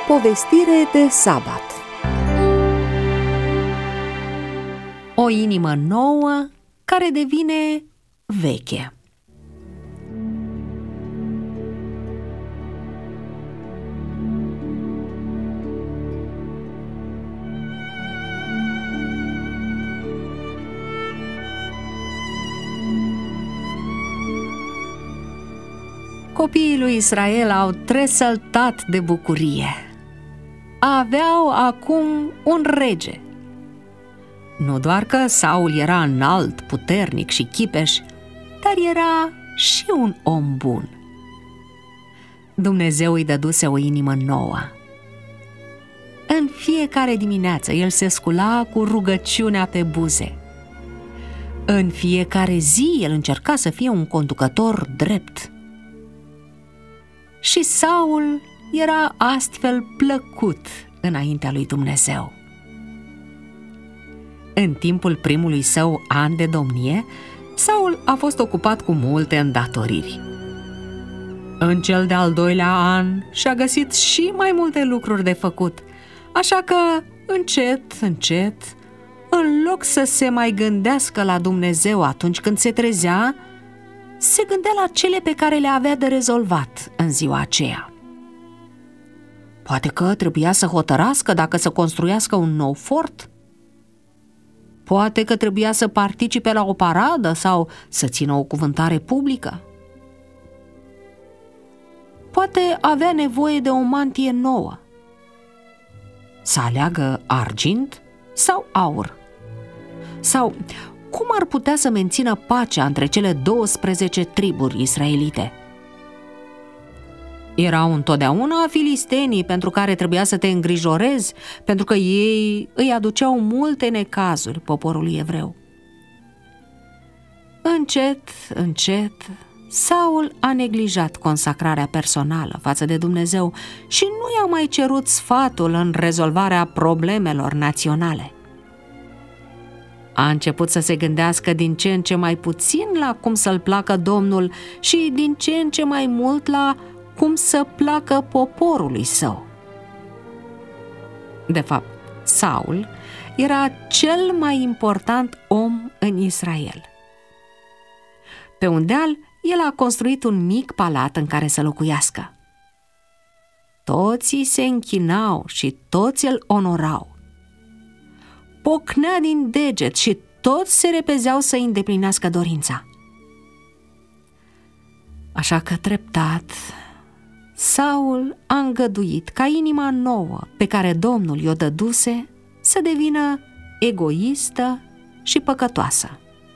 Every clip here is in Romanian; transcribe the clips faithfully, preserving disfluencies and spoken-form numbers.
Povestire de sabat. O inimă nouă care devine veche. Copiii lui Israel au tresăltat de bucurie. Aveau acum un rege. Nu doar că Saul era înalt, puternic și chipeș, dar era și un om bun. Dumnezeu îi dăduse o inimă nouă. În fiecare dimineață el se scula cu rugăciunea pe buze. În fiecare zi el încerca să fie un conducător drept. Și Saul era astfel plăcut înaintea lui Dumnezeu. În timpul primului său an de domnie, Saul a fost ocupat cu multe îndatoriri. În cel de-al doilea an și-a găsit și mai multe lucruri de făcut, așa că, încet, încet, în loc să se mai gândească la Dumnezeu atunci când se trezea, se gândea la cele pe care le avea de rezolvat în ziua aceea. Poate că trebuia să hotărască dacă să construiască un nou fort? Poate că trebuia să participe la o paradă sau să țină o cuvântare publică? Poate avea nevoie de o mantie nouă. Să aleagă argint sau aur? Sau cum ar putea să mențină pacea între cele douăsprezece triburi israelite? Erau întotdeauna filistenii pentru care trebuia să te îngrijorezi, pentru că ei îi aduceau multe necazuri poporului evreu. Încet, încet, Saul a neglijat consacrarea personală față de Dumnezeu și nu i-a mai cerut sfatul în rezolvarea problemelor naționale. A început să se gândească din ce în ce mai puțin la cum să-l placă Domnul și din ce în ce mai mult la cum să placă poporului său. De fapt, Saul era cel mai important om în Israel. Pe un deal, el a construit un mic palat în care să locuiască. Toți se închinau și toți îl onorau. Pocnea din deget și toți se repezeau să îndeplinească dorința. Așa că treptat, Saul a îngăduit ca inima nouă pe care Domnul i-o dăduse să devină egoistă și păcătoasă.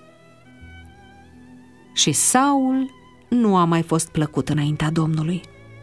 Și Saul nu a mai fost plăcut înaintea Domnului.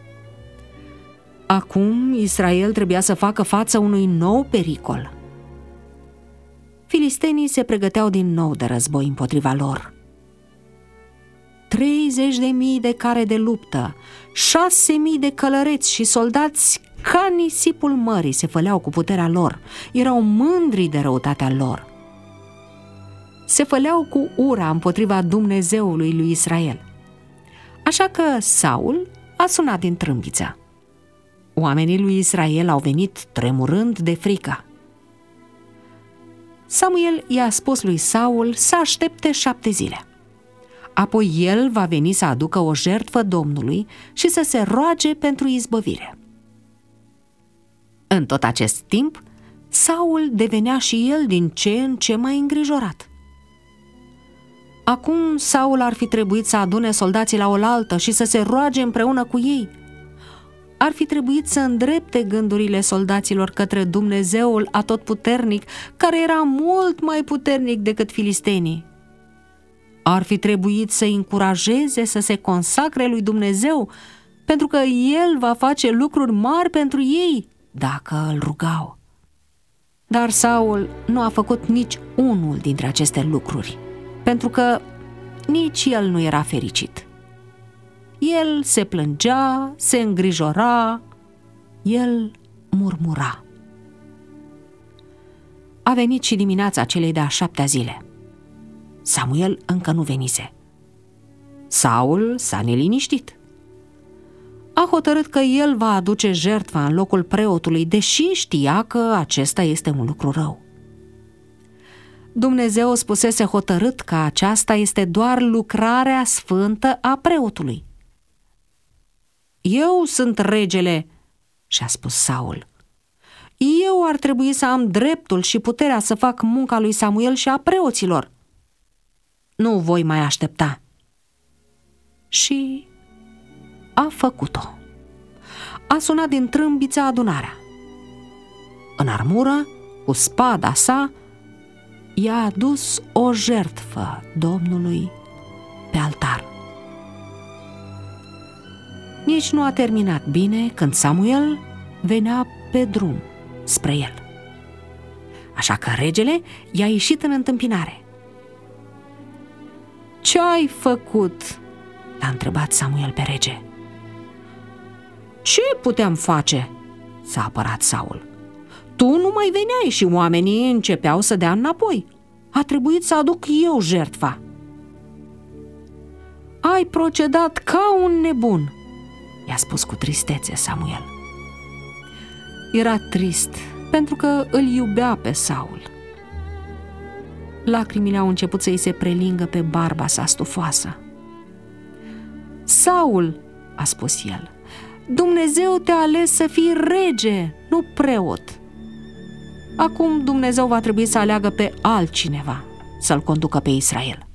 Acum Israel trebuia să facă față unui nou pericol. Filistenii se pregăteau din nou de război împotriva lor. treizeci de mii de care de luptă, șase mii de călăreți și soldați ca nisipul mării se făleau cu puterea lor, erau mândri de răutatea lor. Se făleau cu ura împotriva Dumnezeului lui Israel. Așa că Saul a sunat din trâmbiță. Oamenii lui Israel au venit tremurând de frică. Samuel i-a spus lui Saul să aștepte șapte zile. Apoi el va veni să aducă o jertfă Domnului și să se roage pentru izbăvire. În tot acest timp, Saul devenea și el din ce în ce mai îngrijorat. Acum Saul ar fi trebuit să adune soldații la oaltă și să se roage împreună cu ei. Ar fi trebuit să îndrepte gândurile soldaților către Dumnezeul Atotputernic, care era mult mai puternic decât filistenii. Ar fi trebuit să-i încurajeze să se consacre lui Dumnezeu, pentru că El va face lucruri mari pentru ei dacă îl rugau. Dar Saul nu a făcut nici unul dintre aceste lucruri, pentru că nici el nu era fericit. El se plângea, se îngrijora, el murmura. A venit și dimineața celei de-a șaptea zile. Samuel încă nu venise. Saul s-a neliniștit. a hotărât că el va aduce jertfa în locul preotului, deși știa că acesta este un lucru rău. Dumnezeu spusese hotărât că aceasta este doar lucrarea sfântă a preotului. Eu sunt regele, și-a spus Saul. Eu ar trebui să am dreptul și puterea să fac munca lui Samuel și a preoților. Nu voi mai aștepta. Și a făcut-o. A sunat din trâmbiță adunarea. În armură, cu spada sa, i-a adus o jertfă Domnului pe altar. Nici nu a terminat bine când Samuel venea pe drum spre el. Așa că regele i-a ieșit în întâmpinare. "Ce ai făcut?" l-a întrebat Samuel pe rege. "Ce puteam face?" s-a apărat Saul. "Tu nu mai veneai și oamenii începeau să dea înapoi. A trebuit să aduc eu jertfa." "Ai procedat ca un nebun," i-a spus cu tristețe Samuel. Era trist pentru că îl iubea pe Saul. Lacrimile au început să-i se prelingă pe barba sa stufoasă. "Saul," a spus el, "Dumnezeu te-a ales să fii rege, nu preot. Acum Dumnezeu va trebui să aleagă pe altcineva să-l conducă pe Israel."